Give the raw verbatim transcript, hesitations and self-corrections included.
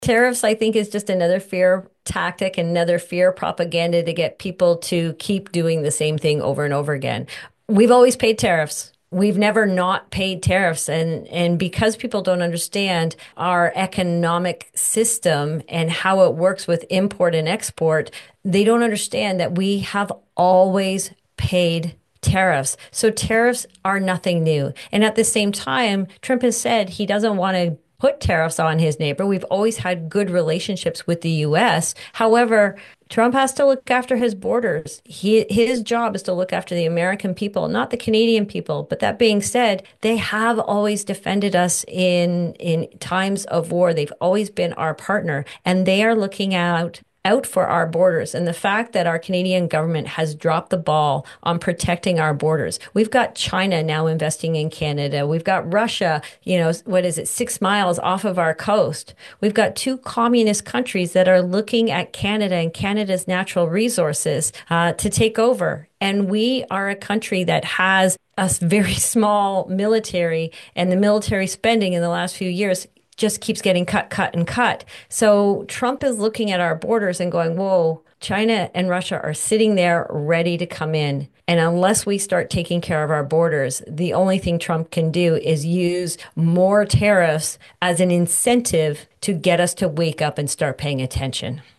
Tariffs, I think, is just another fear tactic, another fear propaganda to get people to keep doing the same thing over and over again. We've always paid tariffs. We've never not paid tariffs. And, and because people don't understand our economic system and how it works with import and export, they don't understand that we have always paid tariffs. So tariffs are nothing new. And at the same time, Trump has said he doesn't want to put tariffs on his neighbor. We've always had good relationships with the U S. However, Trump has to look after his borders. He, his job is to look after the American people, not the Canadian people. But that being said, they have always defended us in in times of war. They've always been our partner, and they are looking out out for our borders. And the fact that our Canadian government has dropped the ball on protecting our borders. We've got China now investing in Canada. We've got Russia, you know, what is it, six miles off of our coast. We've got two communist countries that are looking at Canada and Canada's natural resources uh, to take over. And we are a country that has a very small military, and the military spending in the last few years just keeps getting cut, cut, and cut. So Trump is looking at our borders and going, whoa, China and Russia are sitting there ready to come in. And unless we start taking care of our borders, the only thing Trump can do is use more tariffs as an incentive to get us to wake up and start paying attention.